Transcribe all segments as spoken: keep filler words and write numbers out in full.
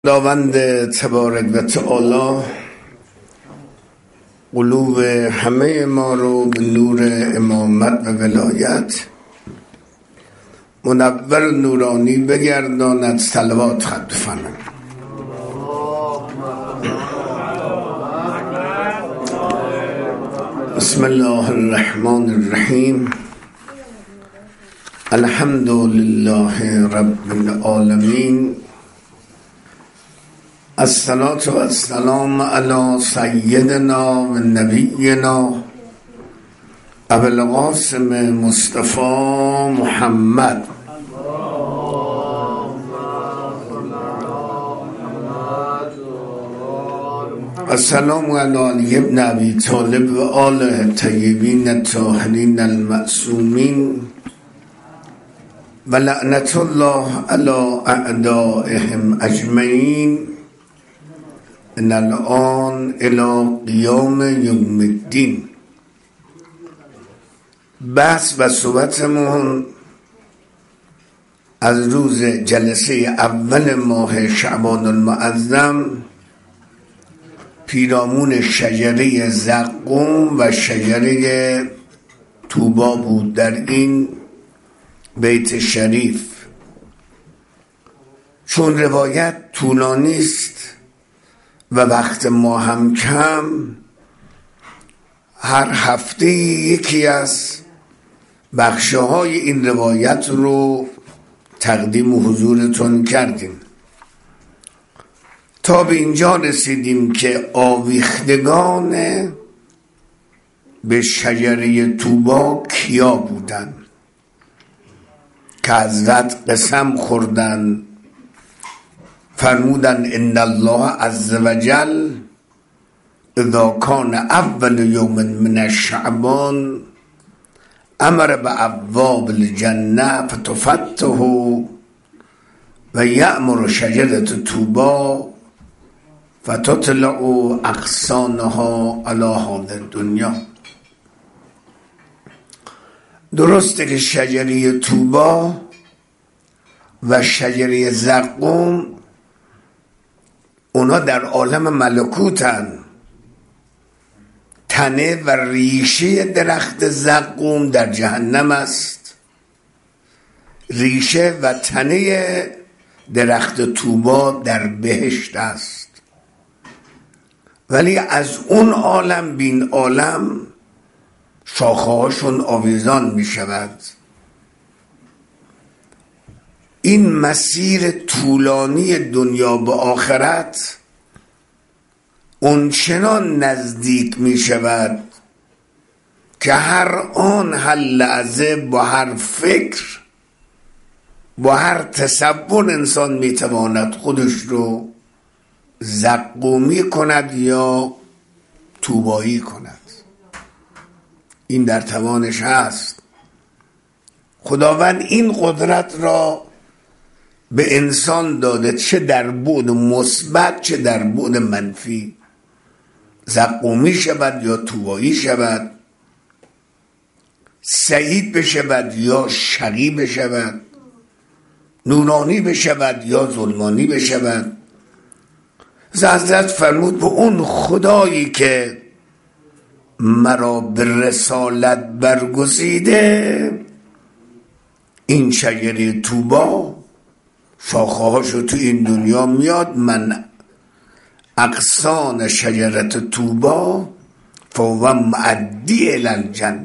خداوند تبارک و تعالی قلوب همه ما رو به نور امامت و ولایت منور نورانی بگرداند. صلوات خواهد بفرمایید. بسم الله الرحمن الرحیم. الحمد لله رب العالمین. الصلاة و السلام علی سیدنا و نبینا ابو القاسم مصطفی محمد السلام علی علی ابن ابی طالب و آله طیبین الطاهرین المعصومین و لعنت الله علی اعدائهم اجمعین ان الان الى قیام یوم الدین. بحث و صحبتمون از روز جلسه اول ماه شعبان المعظم پیرامون شجره زقوم و شجره طوبا بود در این بیت شریف. چون روایت طولانی است و وقت ما هم کم، هر هفته یکی از بخشه های این روایت رو تقدیم حضورتون کردیم تا به اینجا رسیدیم که آویختگان به شجره طوبا کیا بودن که حضرت قسم خوردن، فرمودن ان الله عز وجل اذا کان اول یوم من الشعبان امر بابواب الجنه فتفتح و یأمر شجره طوبا فتطلع اغصانها علی هذه الدنیا. درسته که شجره طوبا و شجره زقوم اونا در عالم ملکوتن. تنه و ریشه درخت زقوم در جهنم است، ریشه و تنه درخت طوبا در بهشت است. ولی از اون عالم بین عالم شاخه هاشون آویزان می شود. این مسیر طولانی دنیا به آخرت اونچنان نزدیک می شود که هر آن هر لحظه با هر فکر با هر تصور انسان می تواند خودش رو زقومی کند یا طوبایی کند. این در توانش هست. خداوند این قدرت را به انسان داده، چه در بعد مثبت چه در بعد منفی. زقومی شود یا طوبایی شود، سعید بشود یا شقی بشود، نورانی بشود یا ظلمانی بشود. حضرت فرمود به اون خدایی که مرا به رسالت برگزیده، این شجره طوبا شاخه هاشو تو این دنیا میاد، من اغصان شجره طوبا فهو معدی الی الجنه.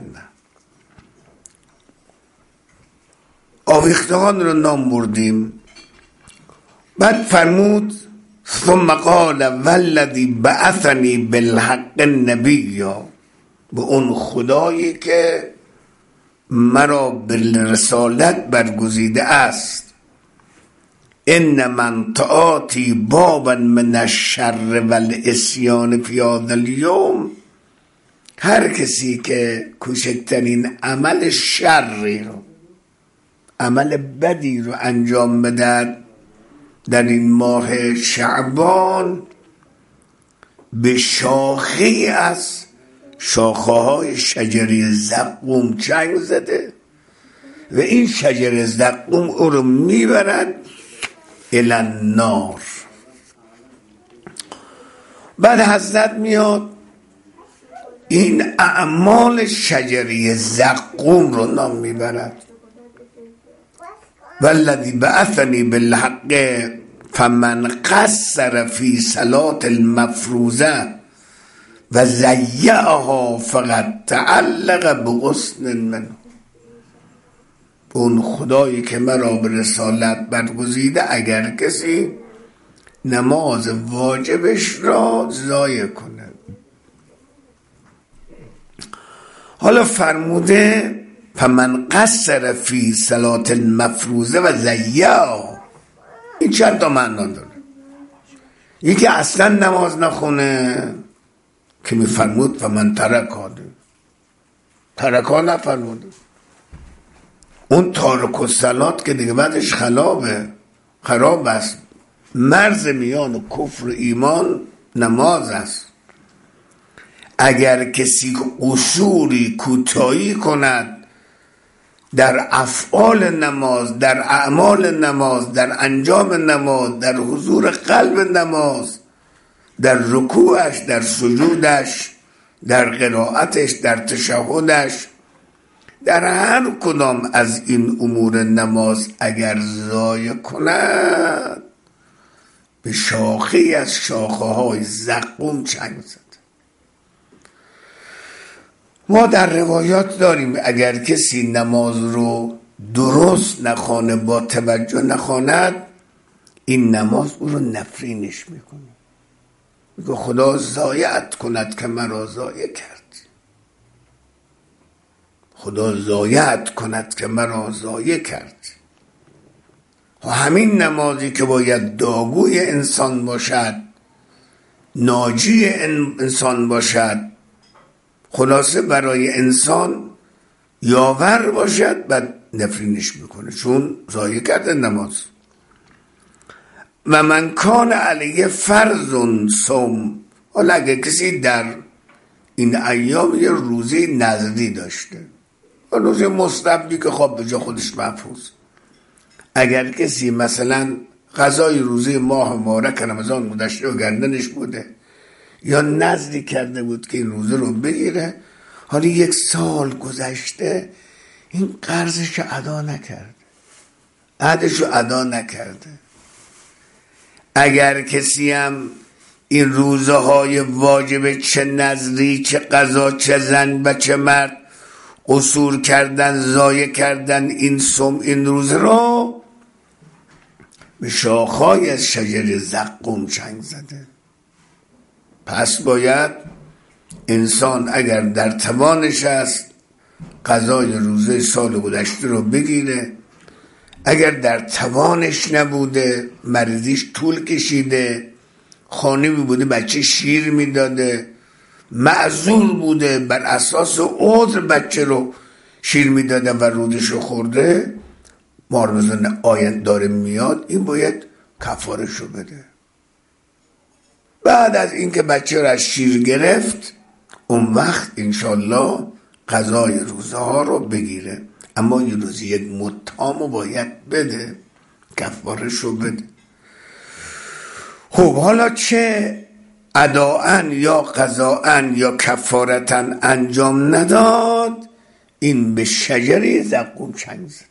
آویختگان رو نام بردیم. بعد فرمود ثم قال والذی بعثنی بالحق نبیا، به اون خدایی که مرا به رسالت برگزیده است. ان من تعاتی بابا من الشر والعصیان فی هذا اليوم، هر کسی که کوچکترین عمل شری رو، عمل بدی رو انجام بدهد در این ماه شعبان، به شاخه از شاخه های شجره زقوم چنگ زده و این شجره زقوم او رو میبرد الی النار، بعد حضرت میاد این اعمال شجره زقوم رو نام میبرد. والذی بعثنی بالحق فمن قصر فی صلاة المفروضه و ضیعها فقد تعلق بغصن منه. اون خدایی که مرا به رسالت برگزیده اگر کسی نماز واجبش را ضایع کنه. حالا فرموده فمن قصر فی صلاة المفروضه و ضیعها، این چند تا معنا داره. یکی اصلا نماز نخونه که میفرمود فمن ترکها، ترکها نفرموده. اون تارک الصلات که دیگه بعدش خلابه، خراب است. مرز میان کفر و ایمان نماز است. اگر کسی قصوری کوتاهی کند در افعال نماز، در اعمال نماز، در انجام نماز، در حضور قلب نماز، در رکوعش، در سجودش، در قرائتش، در تشهدش، در هر کدام از این امور نماز اگر ضایع کند به شاخه از شاخه های زقوم چنگ زد. ما در روایات داریم اگر کسی نماز رو درست نخوانه، با توجه نخواند، این نماز او رو نفرینش میکنه. میگه خدا ضایعت کند که مرا ضایع کرد، خدا ضایعت کند که مرا ضایع کرد. و همین نمازی که باید داغوی انسان باشد، ناجی انسان باشد، خلاصه برای انسان یاور باشد، بعد نفرینش میکنه چون ضایع کرده نماز. و من کان علیه فرض صوم، حالا اگه کسی در این ایام یه روزه نذری داشته، روزه مستحبی که خب به جا خودش محفوظ، اگر کسی مثلا غذای روزه ماه مبارک رمضان گذشته و گردنش بوده یا نذری کرده بود که این روزه رو بگیره، حالا یک سال گذشته این قرضش رو ادا نکرده، عهدش رو ادا نکرده. اگر کسی هم این روزه های واجب، چه نذری، چه قضا، چه زن و چه مرد، قصور کردن، ضایع کردن این صوم، این روزه رو به شاخهای از شجر زقوم چنگ زده. پس باید انسان اگر در توانش است قضای روزه سال گذشته رو بگیره، اگر در توانش نبوده، مریضیش طول کشیده، خانمی بوده بچه شیر میداده، معذور بوده بر اساس عذر بچه رو شیر میداده و رودش رو خورده، مارمزان آیند داره میاد، این باید کفارش رو بده. بعد از اینکه بچه رو از شیر گرفت، اون وقت انشالله قضای روزه ها رو بگیره، اما یه روزی یک متامو باید بده، کفارش رو بده. خب حالا چه اداءن یا قضاءن یا کفارتن انجام نداد، این به شجره زقوم چنگ زد.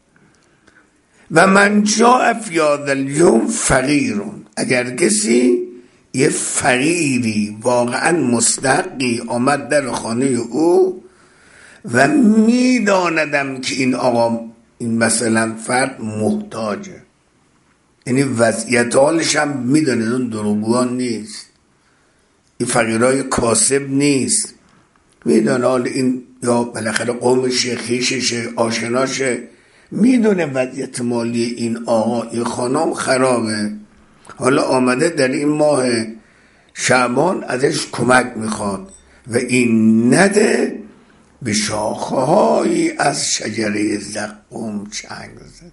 و من جاء فی هذا الیوم فقیرون، اگر کسی یه فقیری واقعا مستحقی آمد در خانه او و میداندم که این آقا، این مثلا فرد محتاجه، یعنی وضعیت حالش هم میدانه، اون دروغگوان نیست، این فقیرای کاسب نیست، میدانه حال این یا بالاخره قومشه، خیششه، آشناشه، میدونه وضعیت مالی این آقا، این خانم خرابه، حالا آمده در این ماه شعبان ازش کمک میخواد و این نده، به شاخه‌هایی از شجره زقوم چنگ زد.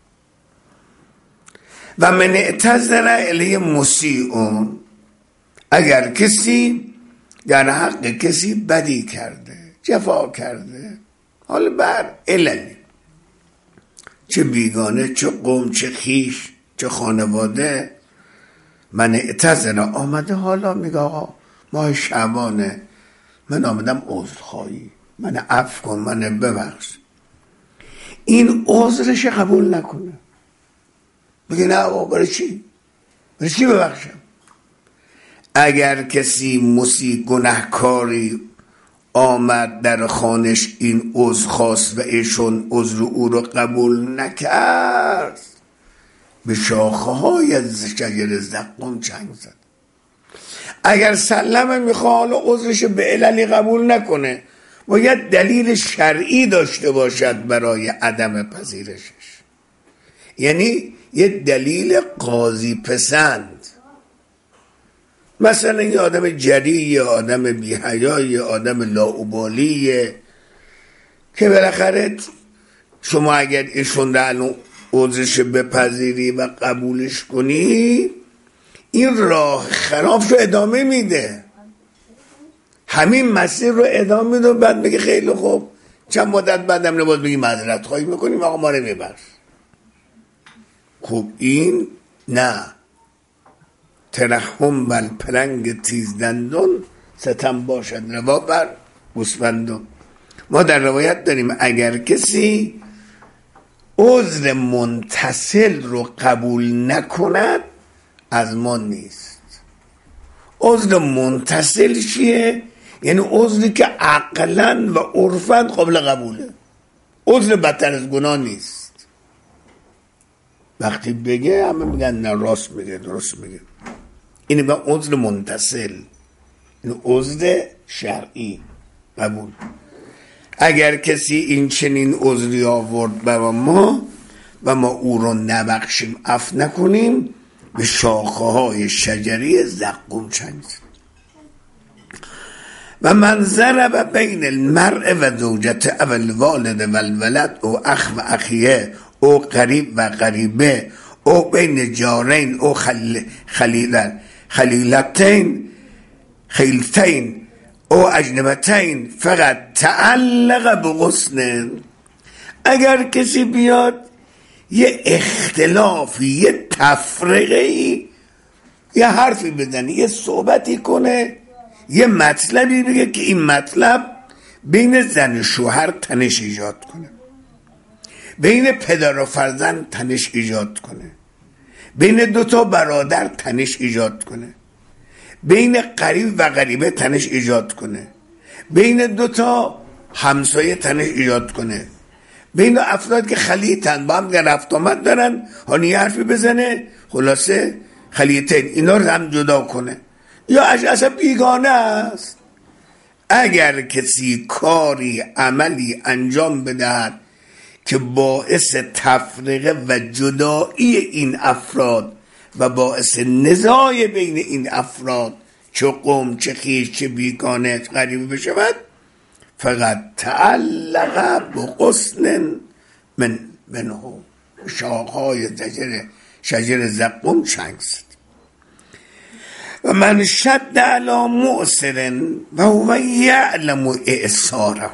و من اعتذر الیه مسیئون، اگر کسی در حق کسی بدی کرده، جفا کرده، حالا بر عللی، چه بیگانه، چه قوم، چه خیش، چه خانواده، من اعتذر آمده، حالا میگه آقا ماه شعبانه، من آمدم عذرخواهی، من عفو کن، من ببخش. این عذرش قبول نکنه، بگه نه آقا برای چی؟ برای چی ببخشم؟ اگر کسی مسیح گناهکاری آمد در خانش این عذر خواست و ایشون عذر او رو قبول نکرد، به شاخه های از شجر زقوم چنگ زد. اگر سلمه میخواد عذرش به عللی قبول نکنه، باید دلیل شرعی داشته باشد برای عدم پذیرشش، یعنی یه دلیل قاضی پسند. مثلا یه آدم جری، یه آدم بی‌حیا، یه آدم لاابالیه که بالاخره شما اگر ایشون رو عذرش بپذیری و قبولش کنی، این راه خرابشو ادامه میده، همین مسیر رو ادامه میده و بعد بگه خیلی خوب چند مدت بعدم نباید بگی معذرت خواهی میکنیم آقا ما رو میبخش. خب این نه، ترحم بر پلنگ تیزدندون، ستم باشد روا بر گوسفندون. ما در روایت داریم اگر کسی عذر منتصل رو قبول نکند از ما نیست. عذر منتصل چیه؟ یعنی عذری که عقلاً و عرفاً قابل قبوله، عذر بدتر از گناه نیست. وقتی بگه همه میگن نه راست میگه، درست میگه. اینه با عذر منتصل، این عذر شرعی قبول. اگر کسی این چنین عذری آورد برای ما و ما او رو نبخشیم، عفو نکنیم، به شاخه های شجری زقوم چنگ زد. و من ضرب بین المرء و زوجته او الوالد و الولد او اخ و اخیه او قریب و قریبه او بین جارین او خل... خلیل... خلیلتین خیلتین او اجنبتین فقط تعلق به غصن. اگر کسی بیاد یه اختلافی، یه تفرقه‌ای، یه حرفی بزنه، یه صحبتی کنه، یه مطلبی بگه که این مطلب بین زن و شوهر تنش ایجاد کنه، بین پدر و فرزند تنش ایجاد کنه، بین دوتا برادر تنش ایجاد کنه، بین قریب و غریبه تنش ایجاد کنه، بین دوتا همسایه تنش ایجاد کنه، بین افراد که خلیطن با هم رفت آمد دارن، هانی حرفی بزنه، خلاصه خلیطین اینا رو هم جدا کنه، یا اصلا بیگانه است. اگر کسی کاری عملی انجام بدهد که باعث تفرقه و جدایی این افراد و باعث نزاع بین این افراد، چه قوم چه خیش چه بیگانه چه غریبه بشود، فقط تعلق بغصن من منه، شاخهای شجر شجر زقوم چنگ زد. و من شد علی مؤثر و هو یعلم اعصاره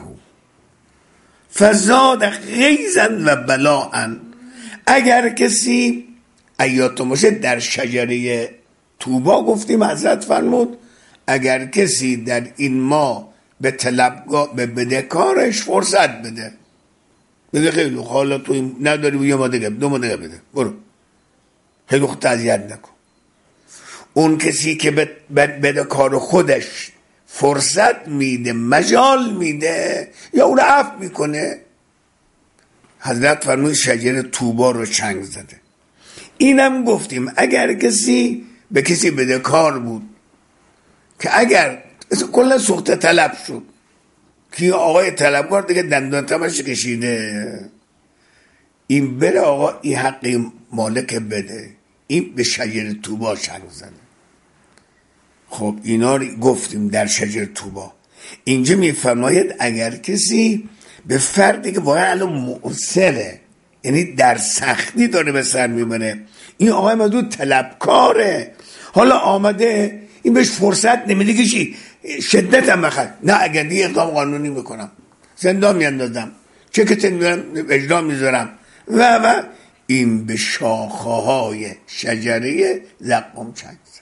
فزاد غیظا و بلاء. اگر کسی ایاتون باشه در شجره طوبا گفتیم حضرت فرمود اگر کسی در این ماه به طلبگاه به بدهکارش فرصت بده، بگه خیلی حالا تو نداری یه ما دیگه دو ما دیگه بده، برو خیلی خود تعذیت نکن. اون کسی که به بدهکار خودش فرصت میده، مجال میده، یا اون عفو میکنه، حضرت فرمود شجر طوبا رو چنگ زده. اینم گفتیم اگر کسی به کسی بدهکار بود که اگر کلا سوخت طلب شد که آقای طلبکار دیگه دندان تمش کشیده، این بره آقا این حقی مالک بده، این به شجر طوبا چنگ زده. خب اینا رو گفتیم در شجر طوبا. اینجا میفرماید اگر کسی به فردی که واقعا الان مؤثره، یعنی در سختی داره به سر میبره، این آقای مدود طلبکاره، حالا آمده این بهش فرصت نمیده که چی شدت هم بخد، نه اگر دیگه اقدام قانونی میکنم، زندان میاندازم، چکت میارم اجرا میذارم و و این به شاخه های شجره زقوم چنگ.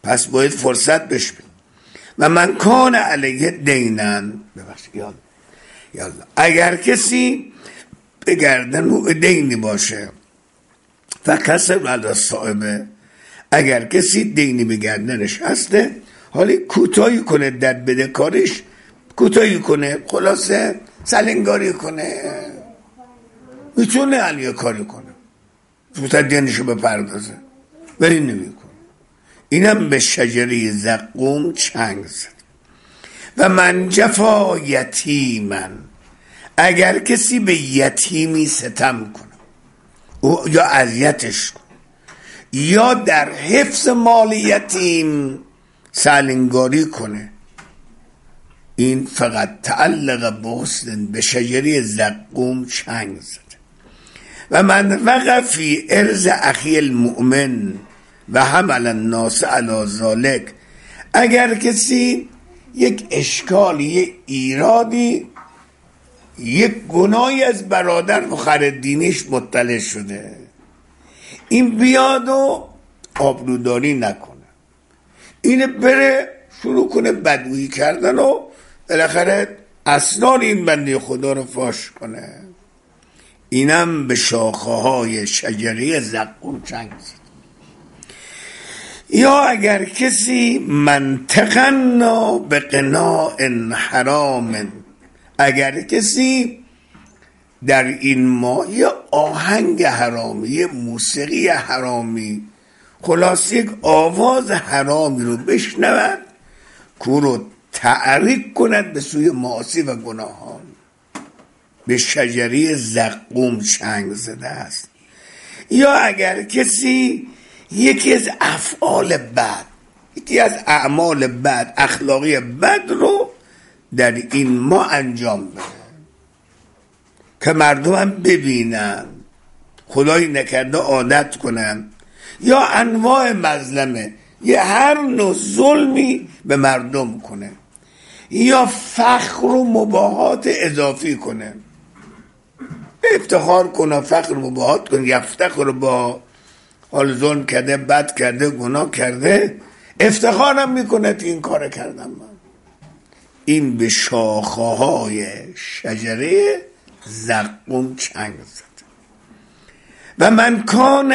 پس باید فرصت بشه. و من کان علیه دینن، ببخشید یاد یالا اگر کسی به گردن او دینی باشه و کسب علی صاحبه، اگر کسی دینی به گردنش هسته، حالی کوتاهی کنه در بدهکاریش، کوتاهی کنه، خلاصه سلنگاری کنه، میتونه علیه کاری کنه، زودتر دینشو بپردازه، ولی نمی کنه. اینم به شجره زقوم چنگ زد. و من جفا یتیمن، اگر کسی به یتیمی ستم کنه او یا اذیتش کنه یا در حفظ مال یتیم سلنگاری کنه، این فقط تعلق بحسن به شجره زقوم چنگ زد. و من وقف فی ارض اخی المؤمن و حمل الناس علی ذلک، اگر کسی یک اشکالی، یک ایرادی، یک گناهی از برادر فخر دینیش مطلع شده، این بیاد و آبروداری نکنه، این بره شروع کنه بدگویی کردن و بالاخره اسرار این بنده خدا رو فاش کنه، اینم به شاخه های شجره زقوم چنگ زد. یا اگر کسی منطقنا به قناع حرام، اگر کسی در این ماه یه آهنگ حرامی، یه موسیقی حرامی، خلاص یک آواز حرامی رو بشنود که رو تحریک کند به سوی معاصی و گناهان، به شجره زقوم چنگ زده است. یا اگر کسی یکی از افعال بد، یکی از اعمال بد، اخلاقی بد رو در این ما انجام بده که مردم هم ببینن، خدایی نکرده عادت کنن، یا انواع مظلمه، یه هر نوع ظلمی به مردم کنه، یا فخر و مباهات اضافی کنه، افتخار کنه، فخر و مباهات کنه، یفتخر با حال ظلم کرده، بد کرده، گناه کرده، افتخارم میکنه این کار کردم من. این به شاخه های شجره زقوم چنگ زد. و من کان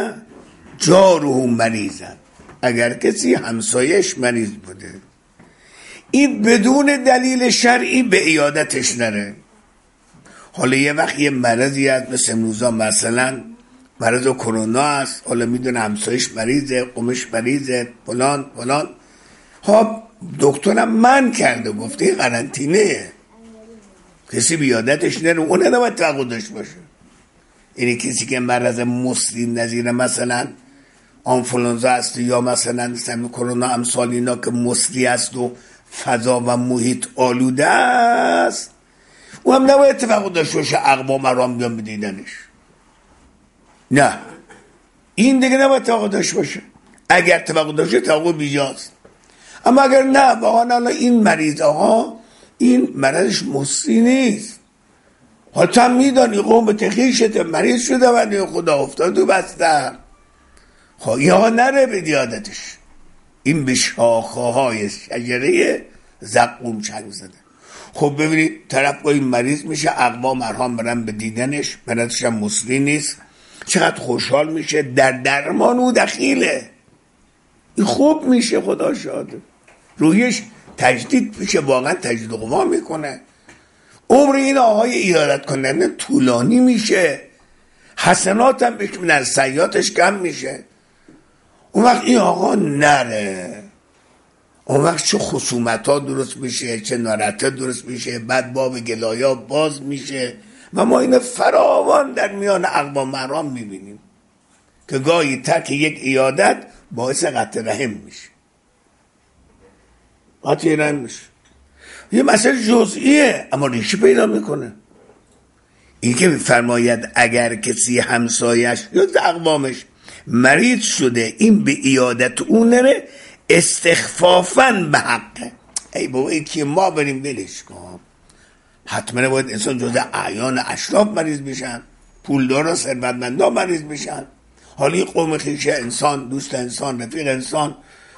جاره مریضن، اگر کسی همسایش مریض بوده، این بدون دلیل شرعی به عیادتش نره. حالا یه وقت یه مرضی هست مثل امروزا، مثلا مرض کرونا است، حالا میدونه همسایش مریضه، قومش مریضه، فلان فلان، ها دکترم من کرده، گفته قرنطینه، کسی بیادتش نره، اون نباید توقع داشت باشه. اینی کسی که مرض مسلم نظیر مثلا آنفلانزا است یا مثلا سمی کرونا امثال اینا که مسلی است و فضا و محیط آلوده است، اون هم نباید توقع داشت باشه اقوام حرام بیان بدیدنش. نه، این دیگه نباید توقع داشت باشه. اگر توقع داشته توقع بیجاست. اما اگر نه، واقعا این مریض آقا این مرضش مسلی نیست، حالا تو هم میدانی قوم تخیشت مریض شده و خدا افتاد و بسته، خب یا نره به دیادتش. این به شاخه های شجره زقوم چنگ زده. خب ببینید طرف با این مریض میشه، اقوام مرهم برن به دیدنش، مرضش هم مسلی نیست، چقدر خوشحال میشه، در درمان او دخیله، این خوب میشه، خدا شاده، رویش تجدید میشه، واقعا تجدید قوا میکنه، عمر این آقای ایادت کننده طولانی میشه، حسنات هم بشه، از سیئاتش کم میشه. اون وقت این آقا نره، اون وقت چه خصومت ها درست میشه، چه ناراحتی درست میشه، بعد باب گلایا باز میشه و ما این فراوان در میان اقوام مرام میبینیم که گاهی ترک یک ایادت باعث قطع رحم میشه، قطع رحم میشه. یه مسئله جزئیه اما ریشه پیدا میکنه. این که میفرماید اگر کسی همسایش یا اقوامش مریض شده، این به ایادت اون نره استخفافاً به حقه. ای بابا این که ما بریم بلش کن، حتما باید انسان جزء اعیان اشراف مریض بشن، پولدار و ثروتمندا مریض بشن. حالی قوم خویش انسان، دوست انسان، رفیق انسان،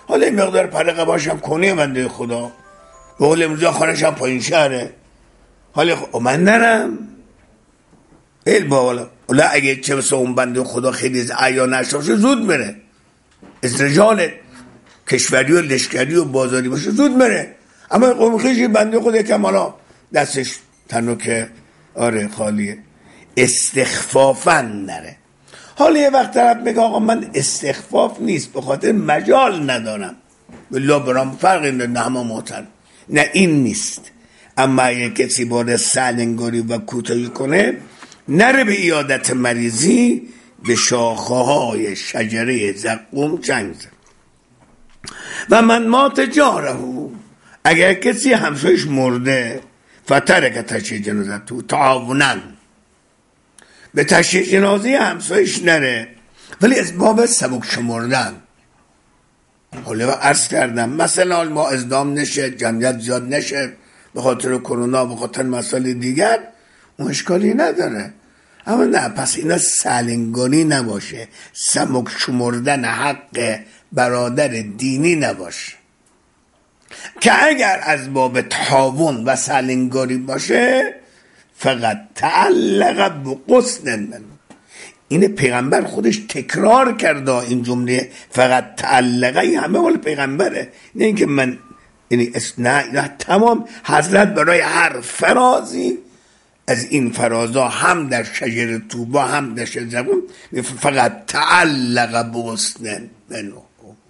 حالا این مقدار پرقه باشم کنه بنده خدا، به قول امروز خانش هم پایین شهره، حالا خب من نرم ایل بالا. حالا اگه چه بسه اون بنده خدا خیلی از عیان نشته باشه زود بره، از رجال کشوری و لشکری و بازاری باشه زود بره. اما قوم خیلی بنده خدا که حالا دستش تنو که آره خالیه، استخفافا نره. حالا یه وقت طرف میگه آقا من استخفاف نیست به خاطر مجال ندارم، بالله برام فرقی نه همه محترم، نه این نیست. اما اگه کسی باره سلنگاری و کوتاهی کنه نره به عیادت مریضی، به شاخه های شجره زقوم چنگ زد. و من مات جاره، اگر کسی همسایش مرده فترک تشییع جنازه تو تعاونن، به تشییع جنازه همسایش نره ولی از باب سبک شمردن. حالا عرض کردم مثلا ما ازدام نشه، جمعیت زیاد نشه به خاطر کرونا، به خاطر مسائل دیگر، اون اشکالی نداره. اما نه، پس اینا سلنگانی نباشه، سبک شمردن حق برادر دینی نباشه. که اگر از باب تعاون و سلنگاری باشه فقط تعلق بغصن من. این پیغمبر خودش تکرار کرده این جمله، فقط تعلقه، این همه مال پیغمبره، نه اینکه من یعنی نه, نه تمام حضرت برای هر فرازی از این فرازا هم در شجر توبا هم در شجر زقوم فقط تعلق بغصن منو،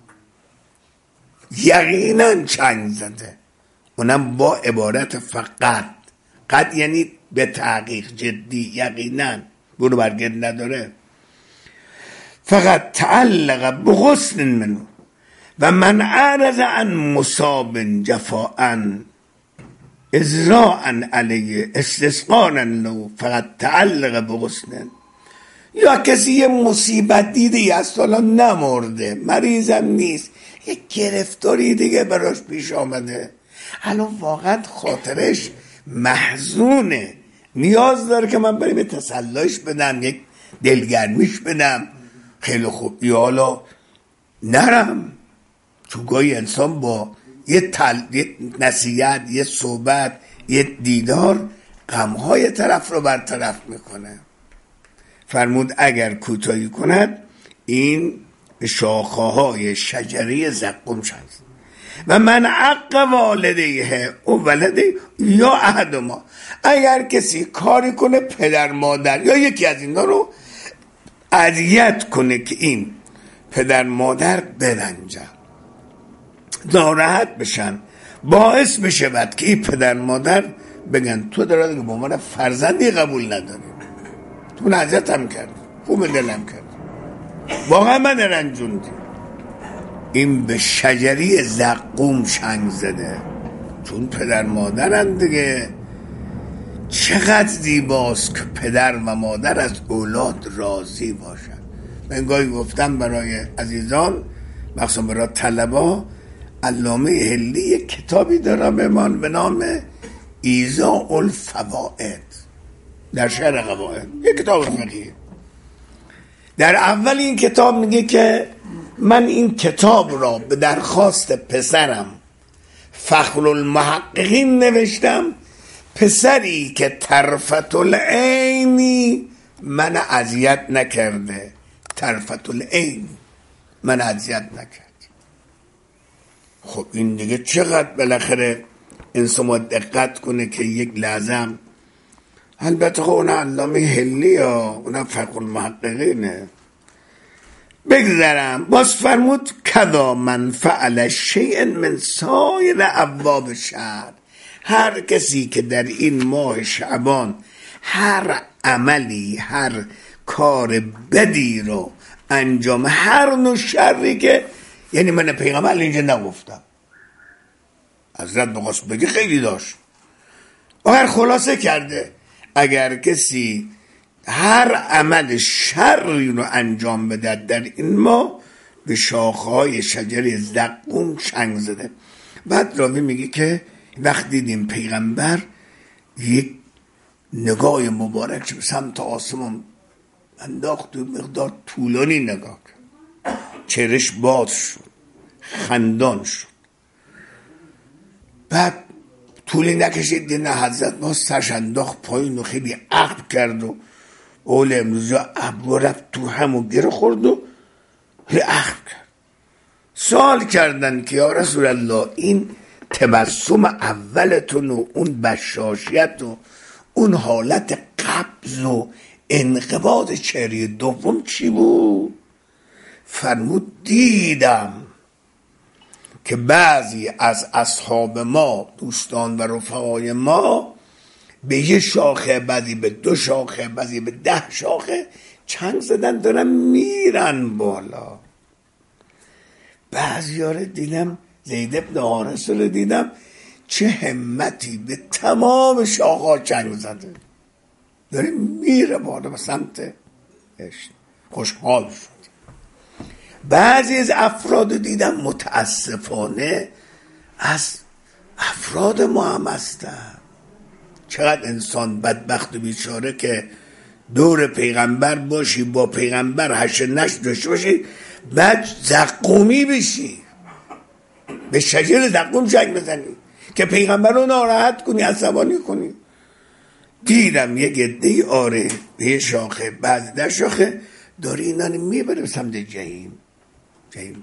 یقینا چنگ زده، اونم با عبارت فقط. قد یعنی به تحقیق جدی، یقینا برو برگرد نداره. فقط تعلق بغصن منو و من اعرض عن مصاب جفاء ازراء علیه استسقاء له فقط تعلق بغصن. یا کسی یه مصیبت دیده ای از حالا نمرده، مریضم نیست، یک گرفتاری دیگه براش پیش آمده، الان واقعا خاطرش محزونه، نیاز داره که من بریم تسلایش بدم، یک دلگرمیش بدم، خیلی خوب. یا حالا نرم، چون گاهی انسان با یه, تل... یه نصیحت، یه صحبت، یه دیدار غمهای طرف رو برطرف میکنه. فرمود اگر کوتاهی کند این به شاخه های شجره زقوم شد. و من عق والدیه او ولده یا احد ما، اگر کسی کاری کنه پدر مادر یا یکی از اینا رو اذیت کنه که این پدر مادر برنجن، ناراحت بشن، باعث بشود که این پدر مادر بگن تو داره که با من فرزندی قبول نداری، تو من اذیت هم کرد، خوب دلم کرد، واقعا من رنجوندی. این به شجری زقوم چنگ زده، چون پدر مادرن دیگه. چقدر زیباست که پدر و مادر از اولاد راضی باشن. من گاهی گفتم برای عزیزان، مخصوصا برای طلبا، علامه هلی یک کتابی دارم به نام ایضاح الفوائد در شرح قواعد، یک کتاب فقهی. در اول این کتاب میگه که من این کتاب را به درخواست پسرم فخر المحققین نوشتم، پسری که طرفت العینی من اذیت نکرده، طرفت العین من اذیت نکرد. خب این دیگه چقدر بالاخره انسان دقت کنه که یک لحظه، البته خب اون علامه هلی ها، اون فقه المحققینه. بگذرم باز فرمود کذا من فعل شیء من سایر ابواب شهر، هر کسی که در این ماه شعبان هر عملی، هر کار بدی رو انجام، هر نوع شری که، یعنی من پیغمبر اینجا نگفتم، حضرت بخواست بگه خیلی داشت، آخر خلاصه کرده اگر کسی هر عمل شری رو انجام بده در این ماه به شاخه‌های شجره زقوم چنگ زده. بعد راوی میگه که وقت دیدیم پیغمبر یک نگاه مبارک به سمت آسمان انداخت و مقدار طولانی نگاه کرد، چهرش باز شد، خندان شد. بعد طولی نکشید دیدن حضرت باز سرش انداخت پایین و خیلی عقب کرد و اول امروز ابرو رفت تو هم و گره خورد و خیلی عقب کرد. سوال کردن که یا رسول الله این تبسم اولتون و اون بشاشیت و اون حالت قبض و انقباض چهره دوم چی بود؟ فرمود دیدم که بعضی از اصحاب ما، دوستان و رفقای ما، به یه شاخه، بعضی به دو شاخه، بعضی به ده شاخه چنگ زدن دارن میرن بالا. بعضی ها رو دیدم، زید ابن حارثه رو دیدم چه همتی به تمام شاخه ها چنگ زده داره میره بالا به سمت عشق. خوشحال شد. بعضی از افراد رو دیدم متاسفانه از افراد ما هم هستن. چقدر انسان بدبخت و بیچاره که دور پیغمبر باشی، با پیغمبر هش نش داشته باشی، بعد زقومی بشی، به شجر زقوم چنگ بزنی که پیغمبر رو ناراحت کنی، عصبانی کنی. دیدم یک عده آره به یه شاخه، بعد در شاخه داره اینا رو میبره به سمت جهیم. جهیم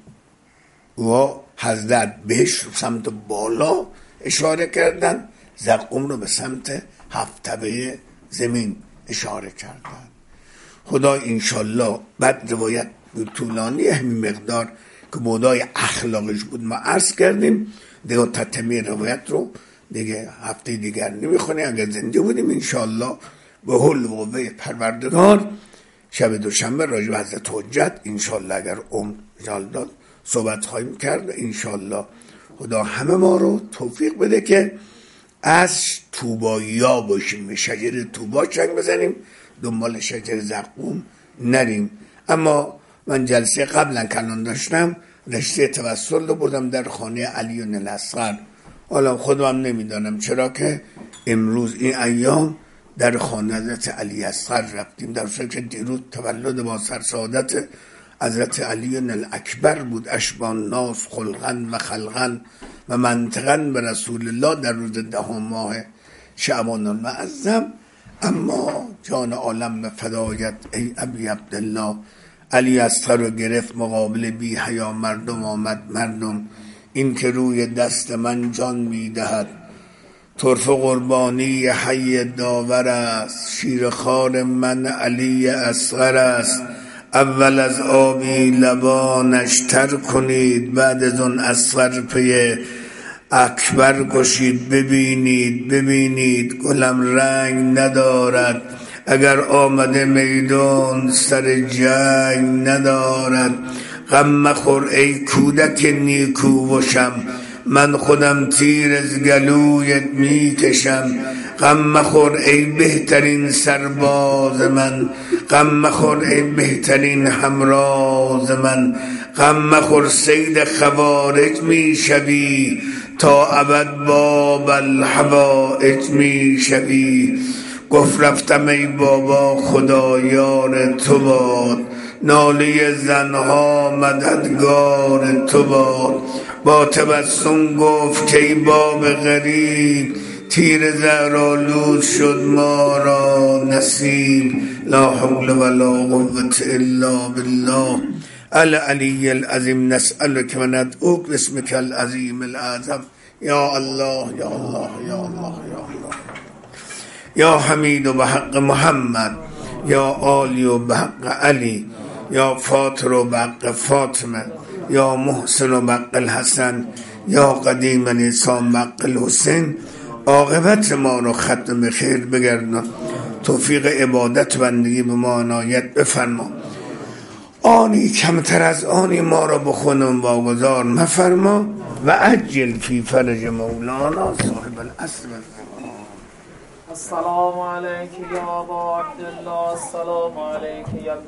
و حضرت بهش سمت بالا اشاره کردن، زقوم رو به سمت هفت طبقه زمین اشاره کردن. خدا انشالله بعد روایت طولانی همین مقدار که بودای اخلاقش بود ما عرض کردیم دیگه. تتمی روایت رو دیگه هفته دیگر نمیخونیم. اگر زنده بودیم انشالله به حل قوه پروردگار شب دوشنبه راجع به حضرت حجت انشالله اگر عمر جال داد صحبت خواهیم کرد. انشالله خدا همه ما رو توفیق بده که از طوبایی ها باشیم، به شجر طوبا چنگ بزنیم، دنبال شجر زقوم نریم. اما من جلسه قبلا کنان داشتم رشته توسل رو بردم در خانه علی الاصغر. حالا خودم نمیدانم چرا که امروز این ایام در خانه حضرت علی اصغر رفتیم، در فکر دیروز تولد با سرسعادت حضرت علی الاکبر بود. اشبان ناس خلقن و خلقن و منطقن به رسول الله در روز دهم ماه شعبان المعظم. اما جان عالم به فدایت ای ابی عبدالله. علی اصغر رو گرفت مقابل بی حیا مردم آمد. مردم این که روی دست من جان میدهد طرف قربانی حی داور است. شیر خوار من علی اصغر است. اول از آبی لبانش تر کنید، بعد از اون اصغر پی اکبر کشید. ببینید ببینید گلم رنگ ندارد، اگر آمده میدان سر جنگ ندارد. غم مخور ای کودک نیکو وشم، من خودم تیر از گلویت میکشم. غم مخور ای بهترین سرباز من، غم مخور ای بهترین همراز من. غم مخور صید خوارج میشوی، تا ابد باب الحوائج میشوی. گفت رفتم ای بابا خدا یار تو باد، ناله زنها مددگار تو باد. با تبسم گفت که ای باب غریب، تیر زهرآلود شد ما را نصیب. لا حول ولا قوة الا بالله العلی العظیم. نسألک و ندعوک باسمک العظیم الأعظم. یا الله یا الله یا الله یا الله یا حمید و به حق محمد، یا آلی و به حق علی، یا فاطر و به حق فاطمه، یا محسن و به حق الحسن، یا قدیم نیسان به حق الحسین. عاقبت ما رو ختم خیر بگردان، توفیق عبادت بندگی به ما عنایت بفرما. آنی کمتر از آنی ما را بخونم واگذار مفرما. و عجل فی فرج مولانا صاحب العصر. السلام علیک یا ابا عبدالله. السلام علیک یا